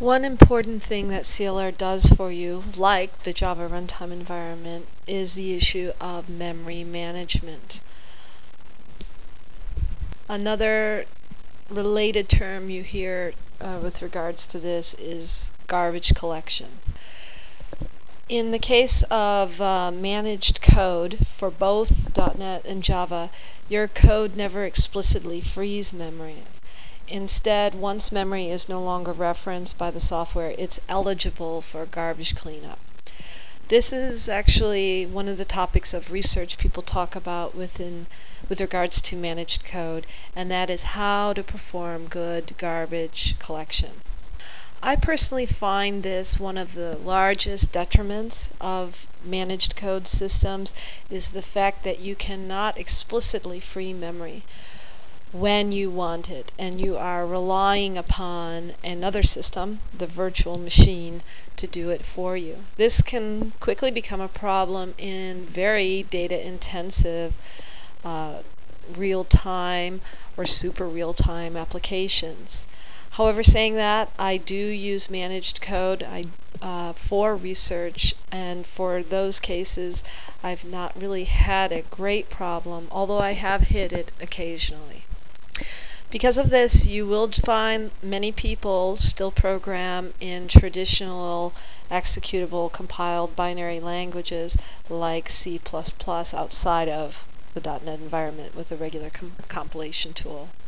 One important thing that CLR does for you, like the Java runtime environment, is the issue of memory management. Another related term you hear with regards to this is garbage collection. In the case of managed code for both .NET and Java, your code never explicitly frees memory. Instead, once memory is no longer referenced by the software, it's eligible for garbage cleanup. This is actually one of the topics of research people talk about with regards to managed code, and that is how to perform good garbage collection. I personally find this one of the largest detriments of managed code systems is the fact that you cannot explicitly free memory when you want it, and you are relying upon another system, the virtual machine, to do it for you. This can quickly become a problem in very data-intensive real-time or super real-time applications. However, saying that, I do use managed code for research, and for those cases I've not really had a great problem, although I have hit it occasionally. Because of this, you will find many people still program in traditional executable compiled binary languages like C++ outside of the .NET environment with a regular compilation tool.